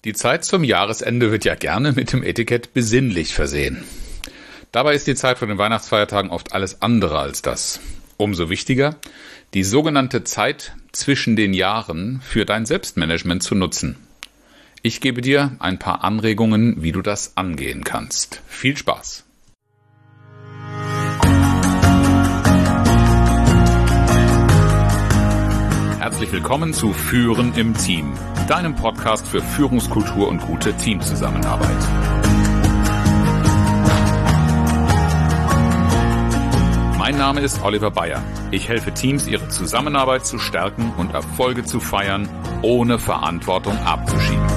Die Zeit zum Jahresende wird ja gerne mit dem Etikett besinnlich versehen. Dabei ist die Zeit vor den Weihnachtsfeiertagen oft alles andere als das. Umso wichtiger, die sogenannte Zeit zwischen den Jahren für dein Selbstmanagement zu nutzen. Ich gebe dir ein paar Anregungen, wie du das angehen kannst. Viel Spaß! Herzlich willkommen zu Führen im Team, deinem Podcast für Führungskultur und gute Teamzusammenarbeit. Mein Name ist Oliver Bayer. Ich helfe Teams, ihre Zusammenarbeit zu stärken und Erfolge zu feiern, ohne Verantwortung abzuschieben.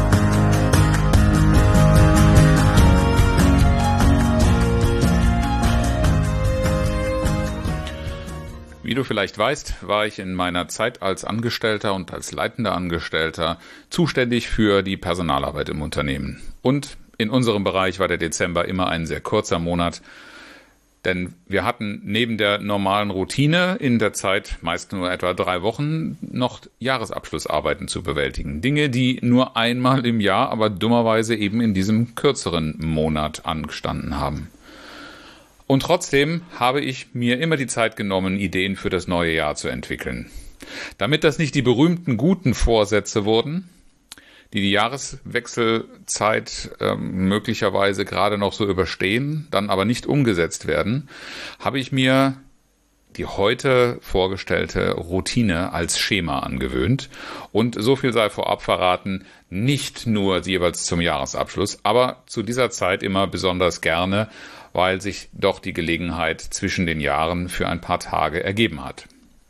Wie du vielleicht weißt, war ich in meiner Zeit als Angestellter und als leitender Angestellter zuständig für die Personalarbeit im Unternehmen. Und in unserem Bereich war der Dezember immer ein sehr kurzer Monat, denn wir hatten neben der normalen Routine in der Zeit, meist nur etwa 3 Wochen, noch Jahresabschlussarbeiten zu bewältigen. Dinge, die nur einmal im Jahr, aber dummerweise eben in diesem kürzeren Monat angestanden haben. Und trotzdem habe ich mir immer die Zeit genommen, Ideen für das neue Jahr zu entwickeln. Damit das nicht die berühmten guten Vorsätze wurden, die Jahreswechselzeit möglicherweise gerade noch so überstehen, dann aber nicht umgesetzt werden, habe ich mir die heute vorgestellte Routine als Schema angewöhnt. Und so viel sei vorab verraten, nicht nur jeweils zum Jahresabschluss, aber zu dieser Zeit immer besonders gerne, weil sich doch die Gelegenheit zwischen den Jahren für ein paar Tage ergeben hat.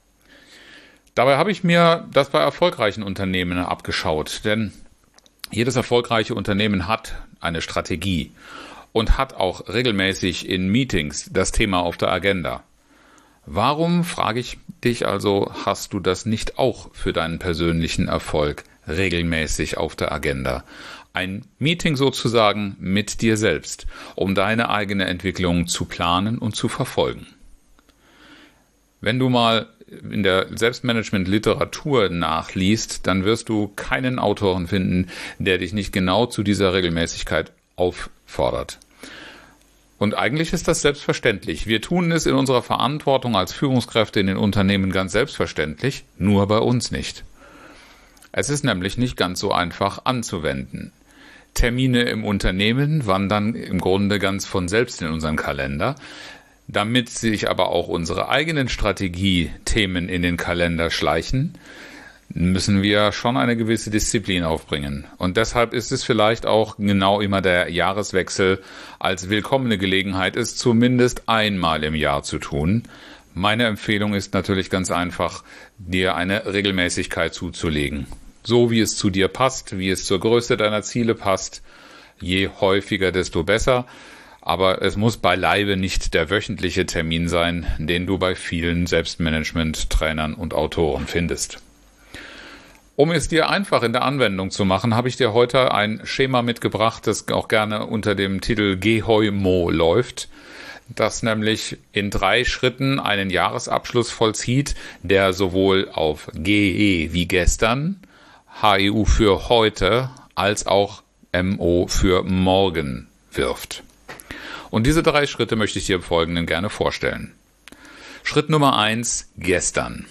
Dabei habe ich mir das bei erfolgreichen Unternehmen abgeschaut, denn jedes erfolgreiche Unternehmen hat eine Strategie und hat auch regelmäßig in Meetings das Thema auf der Agenda. Warum, frage ich dich also, hast du das nicht auch für deinen persönlichen Erfolg regelmäßig auf der Agenda? Ein Meeting sozusagen mit dir selbst, um deine eigene Entwicklung zu planen und zu verfolgen. Wenn du mal in der Selbstmanagement-Literatur nachliest, dann wirst du keinen Autoren finden, der dich nicht genau zu dieser Regelmäßigkeit auffordert. Und eigentlich ist das selbstverständlich. Wir tun es in unserer Verantwortung als Führungskräfte in den Unternehmen ganz selbstverständlich, nur bei uns nicht. Es ist nämlich nicht ganz so einfach anzuwenden. Termine im Unternehmen wandern im Grunde ganz von selbst in unseren Kalender. Damit sich aber auch unsere eigenen Strategiethemen in den Kalender schleichen, müssen wir schon eine gewisse Disziplin aufbringen. Und deshalb ist es vielleicht auch genau immer der Jahreswechsel als willkommene Gelegenheit, es zumindest einmal im Jahr zu tun. Meine Empfehlung ist natürlich ganz einfach, dir eine Regelmäßigkeit zuzulegen. So wie es zu dir passt, wie es zur Größe deiner Ziele passt. Je häufiger, desto besser. Aber es muss beileibe nicht der wöchentliche Termin sein, den du bei vielen Selbstmanagement-Trainern und Autoren findest. Um es dir einfach in der Anwendung zu machen, habe ich dir heute ein Schema mitgebracht, das auch gerne unter dem Titel GEHOI-MO läuft, das nämlich in 3 Schritten einen Jahresabschluss vollzieht, der sowohl auf GE wie gestern, HEU für heute, als auch MO für morgen wirft. Und diese 3 Schritte möchte ich dir im Folgenden gerne vorstellen. Schritt Nummer 1, gestern.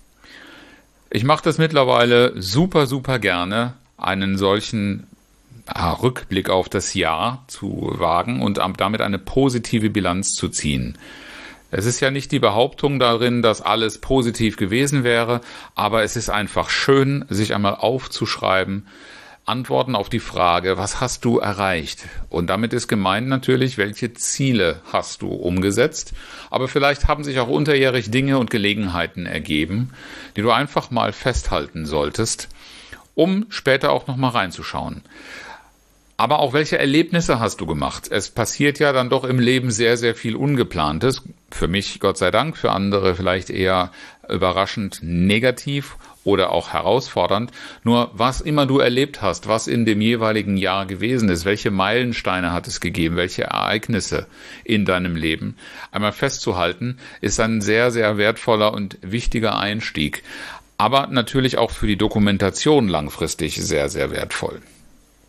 Ich mache das mittlerweile super gerne, einen solchen Rückblick auf das Jahr zu wagen und damit eine positive Bilanz zu ziehen. Es ist ja nicht die Behauptung darin, dass alles positiv gewesen wäre, aber es ist einfach schön, sich einmal aufzuschreiben, Antworten auf die Frage, was hast du erreicht? Und damit ist gemeint natürlich, welche Ziele hast du umgesetzt? Aber vielleicht haben sich auch unterjährig Dinge und Gelegenheiten ergeben, die du einfach mal festhalten solltest, um später auch nochmal reinzuschauen. Aber auch welche Erlebnisse hast du gemacht? Es passiert ja dann doch im Leben sehr, sehr viel Ungeplantes. Für mich Gott sei Dank, für andere vielleicht eher überraschend negativ oder auch herausfordernd. Nur was immer du erlebt hast, was in dem jeweiligen Jahr gewesen ist, welche Meilensteine hat es gegeben, welche Ereignisse in deinem Leben, einmal festzuhalten, ist ein sehr, sehr wertvoller und wichtiger Einstieg. Aber natürlich auch für die Dokumentation langfristig sehr, sehr wertvoll.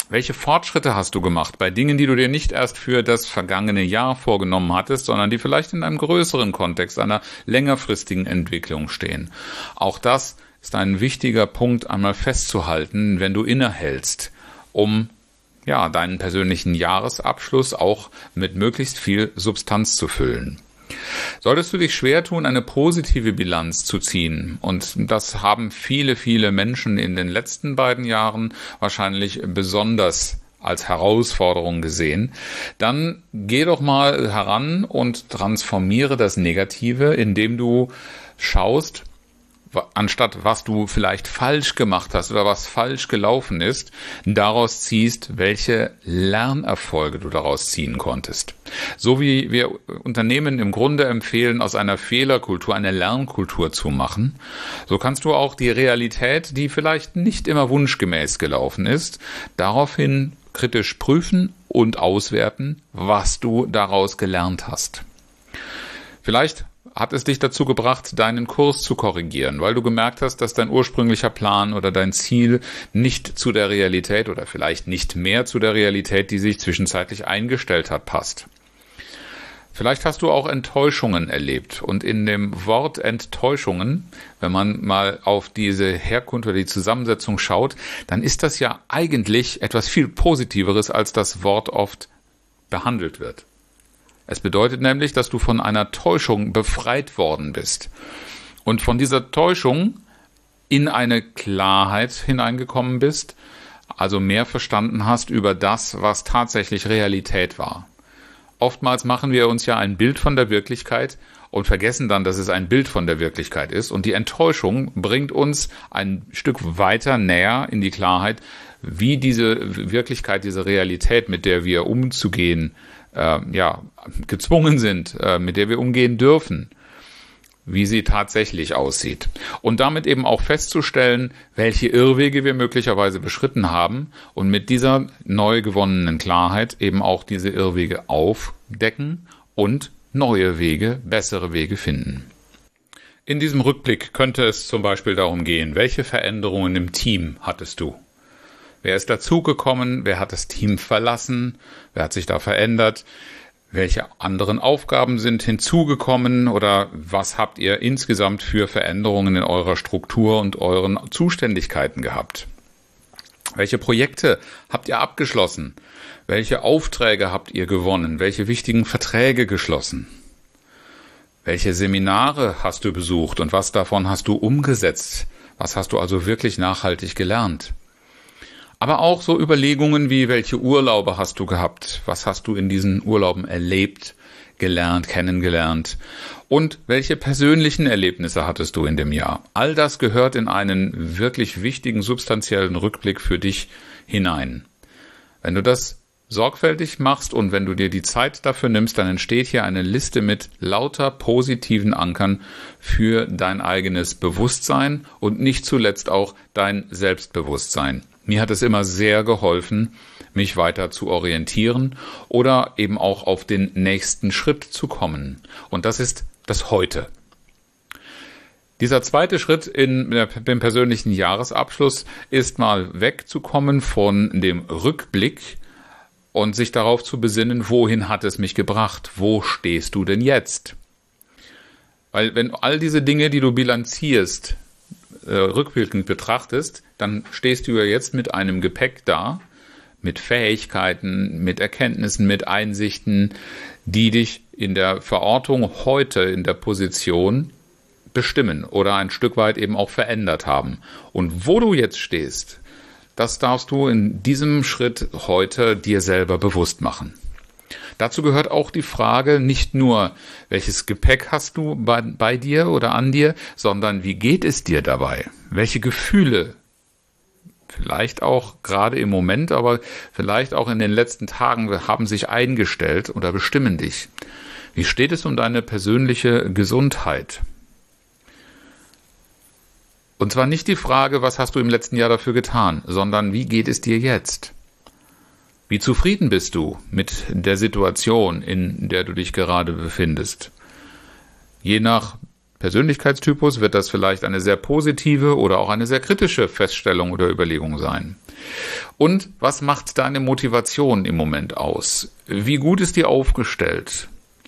Welche Fortschritte hast du gemacht bei Dingen, die du dir nicht erst für das vergangene Jahr vorgenommen hattest, sondern die vielleicht in einem größeren Kontext, einer längerfristigen Entwicklung stehen? Auch das ist ein wichtiger Punkt, einmal festzuhalten, wenn du innehältst, um deinen persönlichen Jahresabschluss auch mit möglichst viel Substanz zu füllen. Solltest du dich schwer tun, eine positive Bilanz zu ziehen, und das haben viele, viele Menschen in den letzten beiden Jahren wahrscheinlich besonders als Herausforderung gesehen, dann geh doch mal heran und transformiere das Negative, indem du schaust, anstatt was du vielleicht falsch gemacht hast oder was falsch gelaufen ist, daraus ziehst, welche Lernerfolge du daraus ziehen konntest. So wie wir Unternehmen im Grunde empfehlen, aus einer Fehlerkultur eine Lernkultur zu machen, so kannst du auch die Realität, die vielleicht nicht immer wunschgemäß gelaufen ist, daraufhin kritisch prüfen und auswerten, was du daraus gelernt hast. Vielleicht hat es dich dazu gebracht, deinen Kurs zu korrigieren, weil du gemerkt hast, dass dein ursprünglicher Plan oder dein Ziel nicht zu der Realität oder vielleicht nicht mehr zu der Realität, die sich zwischenzeitlich eingestellt hat, passt. Vielleicht hast du auch Enttäuschungen erlebt, und in dem Wort Enttäuschungen, wenn man mal auf diese Herkunft oder die Zusammensetzung schaut, dann ist das ja eigentlich etwas viel Positiveres, als das Wort oft behandelt wird. Es bedeutet nämlich, dass du von einer Täuschung befreit worden bist und von dieser Täuschung in eine Klarheit hineingekommen bist, also mehr verstanden hast über das, was tatsächlich Realität war. Oftmals machen wir uns ja ein Bild von der Wirklichkeit und vergessen dann, dass es ein Bild von der Wirklichkeit ist, und die Enttäuschung bringt uns ein Stück weiter näher in die Klarheit, wie diese Wirklichkeit, diese Realität, mit der wir umzugehen gezwungen sind, mit der wir umgehen dürfen, wie sie tatsächlich aussieht. Und damit eben auch festzustellen, welche Irrwege wir möglicherweise beschritten haben, und mit dieser neu gewonnenen Klarheit eben auch diese Irrwege aufdecken und neue Wege, bessere Wege finden. In diesem Rückblick könnte es zum Beispiel darum gehen, welche Veränderungen im Team hattest du? Wer ist dazugekommen? Wer hat das Team verlassen? Wer hat sich da verändert? Welche anderen Aufgaben sind hinzugekommen? Oder was habt ihr insgesamt für Veränderungen in eurer Struktur und euren Zuständigkeiten gehabt? Welche Projekte habt ihr abgeschlossen? Welche Aufträge habt ihr gewonnen? Welche wichtigen Verträge geschlossen? Welche Seminare hast du besucht und was davon hast du umgesetzt? Was hast du also wirklich nachhaltig gelernt? Aber auch so Überlegungen wie, welche Urlaube hast du gehabt? Was hast du in diesen Urlauben erlebt, gelernt, kennengelernt? Und welche persönlichen Erlebnisse hattest du in dem Jahr? All das gehört in einen wirklich wichtigen, substanziellen Rückblick für dich hinein. Wenn du das sorgfältig machst und wenn du dir die Zeit dafür nimmst, dann entsteht hier eine Liste mit lauter positiven Ankern für dein eigenes Bewusstsein und nicht zuletzt auch dein Selbstbewusstsein. Mir hat es immer sehr geholfen, mich weiter zu orientieren oder eben auch auf den nächsten Schritt zu kommen. Und das ist das Heute. Dieser zweite Schritt in dem persönlichen Jahresabschluss ist mal wegzukommen von dem Rückblick und sich darauf zu besinnen, wohin hat es mich gebracht? Wo stehst du denn jetzt? Weil wenn all diese Dinge, die du bilanzierst, rückblickend betrachtest, dann stehst du ja jetzt mit einem Gepäck da, mit Fähigkeiten, mit Erkenntnissen, mit Einsichten, die dich in der Verortung heute in der Position bestimmen oder ein Stück weit eben auch verändert haben. Und wo du jetzt stehst, das darfst du in diesem Schritt heute dir selber bewusst machen. Dazu gehört auch die Frage nicht nur, welches Gepäck hast du bei dir oder an dir, sondern wie geht es dir dabei? Welche Gefühle, vielleicht auch gerade im Moment, aber vielleicht auch in den letzten Tagen haben sich eingestellt oder bestimmen dich? Wie steht es um deine persönliche Gesundheit? Und zwar nicht die Frage, was hast du im letzten Jahr dafür getan, sondern wie geht es dir jetzt? Wie zufrieden bist du mit der Situation, in der du dich gerade befindest? Je nach Persönlichkeitstypus wird das vielleicht eine sehr positive oder auch eine sehr kritische Feststellung oder Überlegung sein. Und was macht deine Motivation im Moment aus? Wie gut ist die aufgestellt?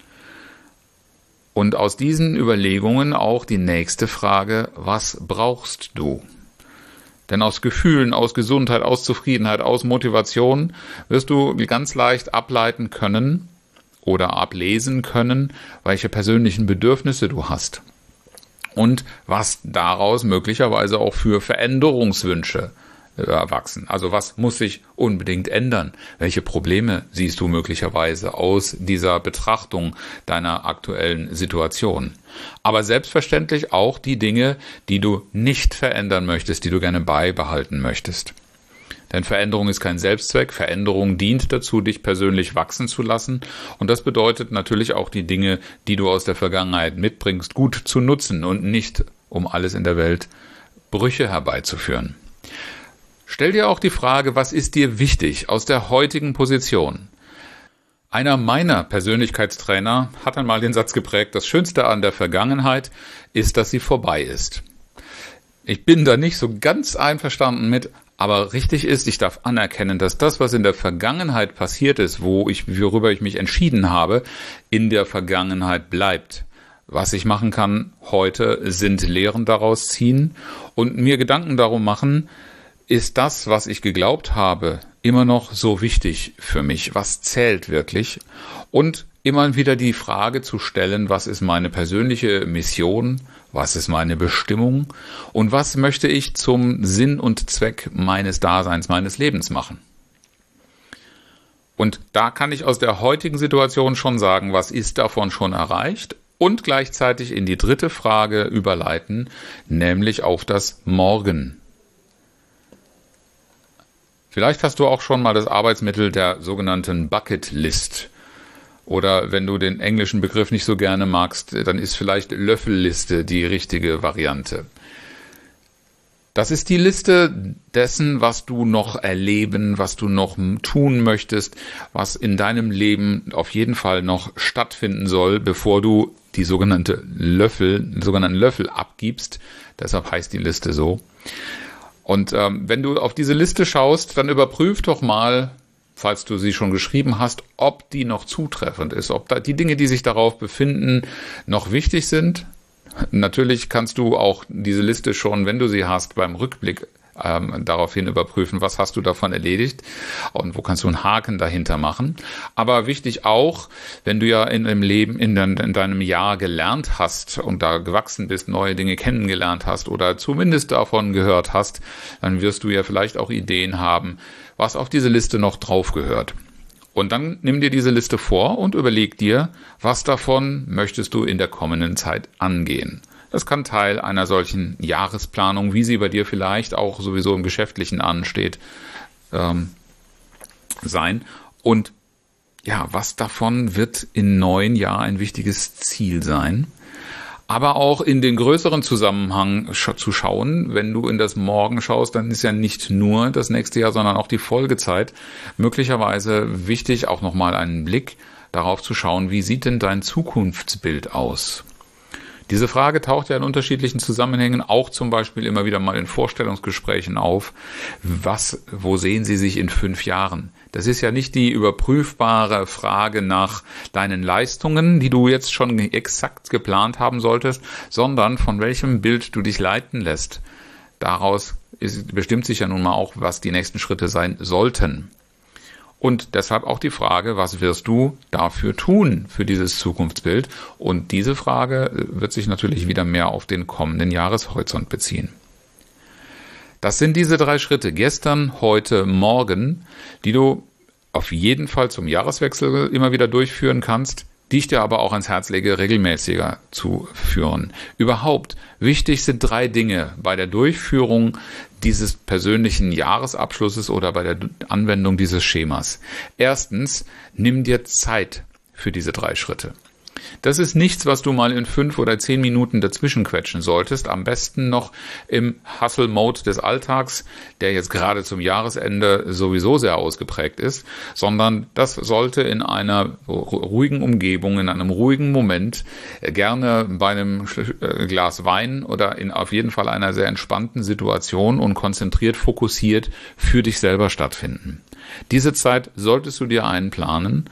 Und aus diesen Überlegungen auch die nächste Frage, was brauchst du? Denn aus Gefühlen, aus Gesundheit, aus Zufriedenheit, aus Motivation wirst du ganz leicht ableiten können oder ablesen können, welche persönlichen Bedürfnisse du hast. Und was daraus möglicherweise auch für Veränderungswünsche erwachsen. Also was muss sich unbedingt ändern? Welche Probleme siehst du möglicherweise aus dieser Betrachtung deiner aktuellen Situation? Aber selbstverständlich auch die Dinge, die du nicht verändern möchtest, die du gerne beibehalten möchtest. Denn Veränderung ist kein Selbstzweck. Veränderung dient dazu, dich persönlich wachsen zu lassen. Und das bedeutet natürlich auch die Dinge, die du aus der Vergangenheit mitbringst, gut zu nutzen und nicht, um alles in der Welt Brüche herbeizuführen. Stell dir auch die Frage, was ist dir wichtig aus der heutigen Position? Einer meiner Persönlichkeitstrainer hat einmal den Satz geprägt, das Schönste an der Vergangenheit ist, dass sie vorbei ist. Ich bin da nicht so ganz einverstanden mit, aber richtig ist, ich darf anerkennen, dass das, was in der Vergangenheit passiert ist, worüber ich mich entschieden habe, in der Vergangenheit bleibt. Was ich machen kann heute, sind Lehren daraus ziehen und mir Gedanken darum machen, ist das, was ich geglaubt habe, immer noch so wichtig für mich? Was zählt wirklich? Und immer wieder die Frage zu stellen, was ist meine persönliche Mission? Was ist meine Bestimmung? Und was möchte ich zum Sinn und Zweck meines Daseins, meines Lebens machen? Und da kann ich aus der heutigen Situation schon sagen, was ist davon schon erreicht? Und gleichzeitig in die dritte Frage überleiten, nämlich auf das Morgen. Vielleicht hast du auch schon mal das Arbeitsmittel der sogenannten Bucket List. Oder wenn du den englischen Begriff nicht so gerne magst, dann ist vielleicht Löffelliste die richtige Variante. Das ist die Liste dessen, was du noch erleben, was du noch tun möchtest, was in deinem Leben auf jeden Fall noch stattfinden soll, bevor du die sogenannten Löffel abgibst. Deshalb heißt die Liste so. Und wenn du auf diese Liste schaust, dann überprüf doch mal, falls du sie schon geschrieben hast, ob die noch zutreffend ist, ob die Dinge, die sich darauf befinden, noch wichtig sind. Natürlich kannst du auch diese Liste schon, wenn du sie hast, beim Rückblick daraufhin überprüfen, was hast du davon erledigt und wo kannst du einen Haken dahinter machen. Aber wichtig auch, wenn du ja in deinem Leben, in deinem Jahr gelernt hast und da gewachsen bist, neue Dinge kennengelernt hast oder zumindest davon gehört hast, dann wirst du ja vielleicht auch Ideen haben, was auf diese Liste noch drauf gehört. Und dann nimm dir diese Liste vor und überleg dir, was davon möchtest du in der kommenden Zeit angehen. Das kann Teil einer solchen Jahresplanung, wie sie bei dir vielleicht auch sowieso im Geschäftlichen ansteht, sein. Und ja, was davon wird im neuen Jahr ein wichtiges Ziel sein? Aber auch in den größeren Zusammenhang zu schauen, wenn du in das Morgen schaust, dann ist ja nicht nur das nächste Jahr, sondern auch die Folgezeit möglicherweise wichtig, auch nochmal einen Blick darauf zu schauen, wie sieht denn dein Zukunftsbild aus? Diese Frage taucht ja in unterschiedlichen Zusammenhängen auch zum Beispiel immer wieder mal in Vorstellungsgesprächen auf. Wo sehen Sie sich in 5 Jahren? Das ist ja nicht die überprüfbare Frage nach deinen Leistungen, die du jetzt schon exakt geplant haben solltest, sondern von welchem Bild du dich leiten lässt. Daraus bestimmt sich ja nun mal auch, was die nächsten Schritte sein sollten. Und deshalb auch die Frage, was wirst du dafür tun, für dieses Zukunftsbild? Und diese Frage wird sich natürlich wieder mehr auf den kommenden Jahreshorizont beziehen. Das sind diese 3 Schritte, gestern, heute, morgen, die du auf jeden Fall zum Jahreswechsel immer wieder durchführen kannst, die ich dir aber auch ans Herz lege, regelmäßiger zu führen. Überhaupt, wichtig sind 3 Dinge bei der Durchführung dieses persönlichen Jahresabschlusses oder bei der Anwendung dieses Schemas. Erstens, nimm dir Zeit für diese 3 Schritte. Das ist nichts, was du mal in 5 oder 10 Minuten dazwischen quetschen solltest. Am besten noch im Hustle-Mode des Alltags, der jetzt gerade zum Jahresende sowieso sehr ausgeprägt ist, sondern das sollte in einer ruhigen Umgebung, in einem ruhigen Moment, gerne bei einem Glas Wein oder in auf jeden Fall einer sehr entspannten Situation und konzentriert, fokussiert für dich selber stattfinden. Diese Zeit solltest du dir einplanen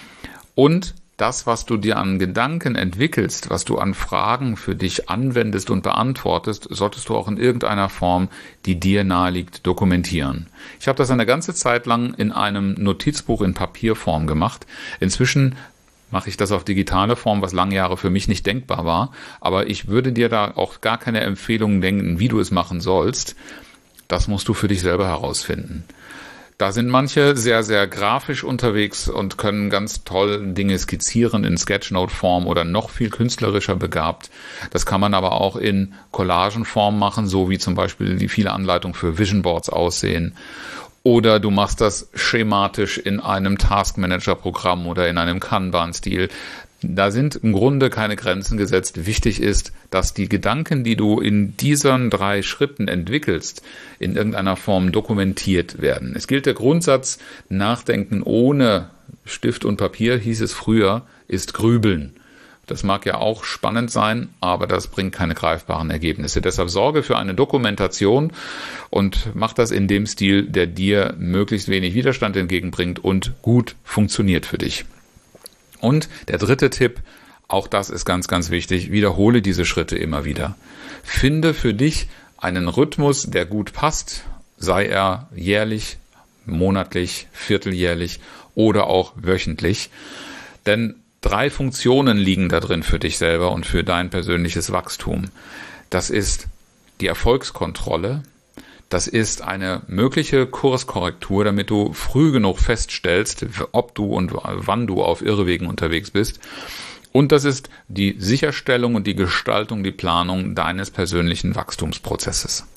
und das, was du dir an Gedanken entwickelst, was du an Fragen für dich anwendest und beantwortest, solltest du auch in irgendeiner Form, die dir naheliegt, dokumentieren. Ich habe das eine ganze Zeit lang in einem Notizbuch in Papierform gemacht. Inzwischen mache ich das auf digitale Form, was lange Jahre für mich nicht denkbar war. Aber ich würde dir da auch gar keine Empfehlungen denken, wie du es machen sollst. Das musst du für dich selber herausfinden. Da sind manche sehr, sehr grafisch unterwegs und können ganz toll Dinge skizzieren in Sketchnote-Form oder noch viel künstlerischer begabt. Das kann man aber auch in Collagenform machen, so wie zum Beispiel die viele Anleitungen für Vision Boards aussehen. Oder du machst das schematisch in einem Taskmanager-Programm oder in einem Kanban-Stil. Da sind im Grunde keine Grenzen gesetzt. Wichtig ist, dass die Gedanken, die du in diesen 3 Schritten entwickelst, in irgendeiner Form dokumentiert werden. Es gilt der Grundsatz, Nachdenken ohne Stift und Papier, hieß es früher, ist Grübeln. Das mag ja auch spannend sein, aber das bringt keine greifbaren Ergebnisse. Deshalb sorge für eine Dokumentation und mach das in dem Stil, der dir möglichst wenig Widerstand entgegenbringt und gut funktioniert für dich. Und der 3. Tipp, auch das ist ganz, ganz wichtig, wiederhole diese Schritte immer wieder. Finde für dich einen Rhythmus, der gut passt, sei er jährlich, monatlich, vierteljährlich oder auch wöchentlich. Denn 3 Funktionen liegen da drin für dich selber und für dein persönliches Wachstum. Das ist die Erfolgskontrolle. Das ist eine mögliche Kurskorrektur, damit du früh genug feststellst, ob du und wann du auf Irrwegen unterwegs bist. Und das ist die Sicherstellung und die Gestaltung, die Planung deines persönlichen Wachstumsprozesses.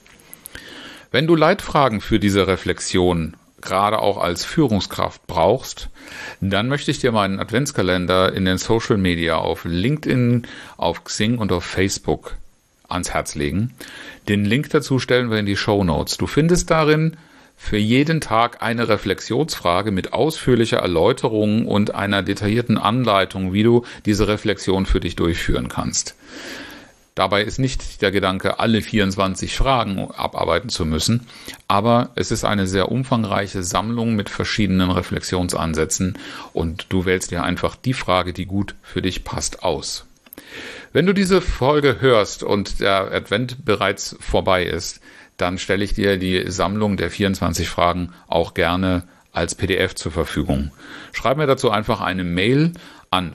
Wenn du Leitfragen für diese Reflexion gerade auch als Führungskraft brauchst, dann möchte ich dir meinen Adventskalender in den Social Media auf LinkedIn, auf Xing und auf Facebook ans Herz legen. Den Link dazu stellen wir in die Shownotes. Du findest darin für jeden Tag eine Reflexionsfrage mit ausführlicher Erläuterung und einer detaillierten Anleitung, wie du diese Reflexion für dich durchführen kannst. Dabei ist nicht der Gedanke, alle 24 Fragen abarbeiten zu müssen, aber es ist eine sehr umfangreiche Sammlung mit verschiedenen Reflexionsansätzen und du wählst dir einfach die Frage, die gut für dich passt, aus. Wenn du diese Folge hörst und der Advent bereits vorbei ist, dann stelle ich dir die Sammlung der 24 Fragen auch gerne als PDF zur Verfügung. Schreib mir dazu einfach eine Mail an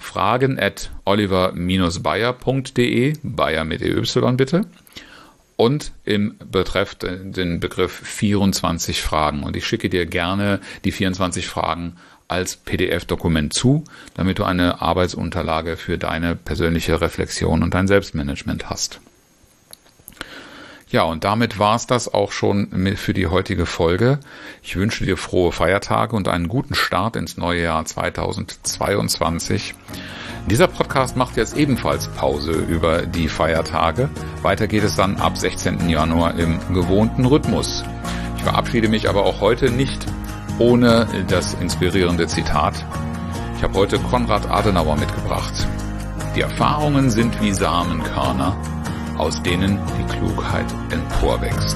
fragen@oliver-bayer.de, Bayer mit EY bitte, und im Betreff den Begriff 24 Fragen. Und ich schicke dir gerne die 24 Fragen als PDF-Dokument zu, damit du eine Arbeitsunterlage für deine persönliche Reflexion und dein Selbstmanagement hast. Ja, und damit war es das auch schon für die heutige Folge. Ich wünsche dir frohe Feiertage und einen guten Start ins neue Jahr 2022. Dieser Podcast macht jetzt ebenfalls Pause über die Feiertage. Weiter geht es dann ab 16. Januar im gewohnten Rhythmus. Ich verabschiede mich aber auch heute nicht ohne das inspirierende Zitat. Ich habe heute Konrad Adenauer mitgebracht. Die Erfahrungen sind wie Samenkörner, aus denen die Klugheit emporwächst.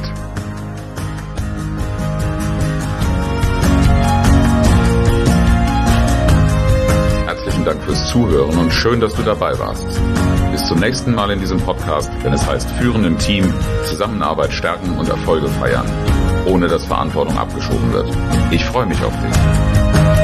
Herzlichen Dank fürs Zuhören und schön, dass du dabei warst. Bis zum nächsten Mal in diesem Podcast, wenn es heißt Führen im Team, Zusammenarbeit stärken und Erfolge feiern, ohne dass Verantwortung abgeschoben wird. Ich freue mich auf dich.